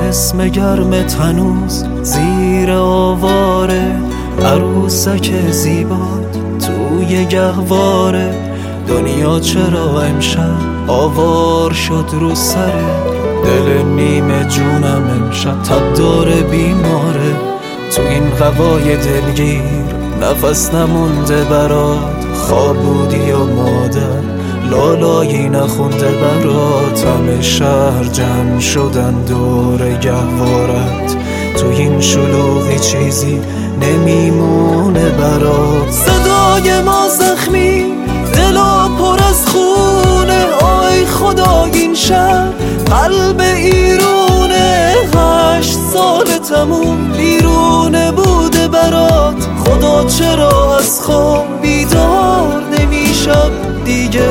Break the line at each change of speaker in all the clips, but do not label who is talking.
جسم گرم تنوز زیر آواره، عروسک زیبات توی گهواره. دنیا چرا امشب آوار شد رو سره، دل نیمه جونم امشب تب داره بیماره. تو این هوای دلگیر نفس نمونده برات، خواب بودی و مادر لالایی نخونده برات. همه شهر جمع شدن دور گهوارت، تو این شلوغی چیزی نمیمونه برات. صدای ما زخمی، دلا پر از خونه، آی خدا این شهر قلب ایرونه. 8 سال تموم بیرونه بوده برات، خدا چرا از خواب بیدار نمیشم دیگه.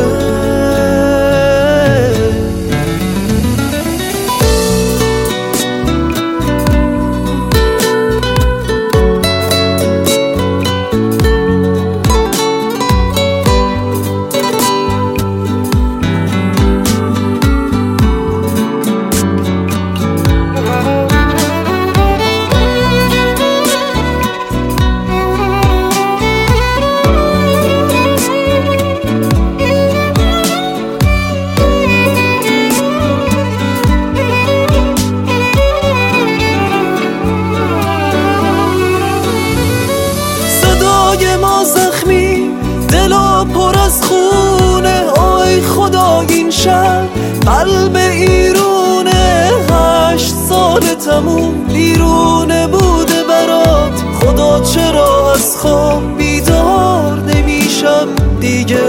ما زخمی، دلا پر از خونه، آی خدا این شهر قلب ایرونه. 8 سال تموم بیرونه بوده برات، خدا چرا از خواب بیدار نمیشم دیگه.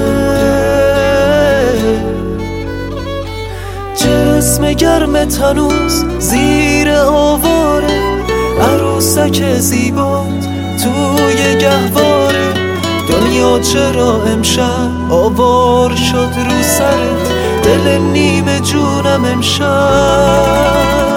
جسم گرم تنوز زیر آواره، عروسک زیبات توی گهواره. دنیا چرا امشب آوار شد رو سرت، دل نیمه جونم امشب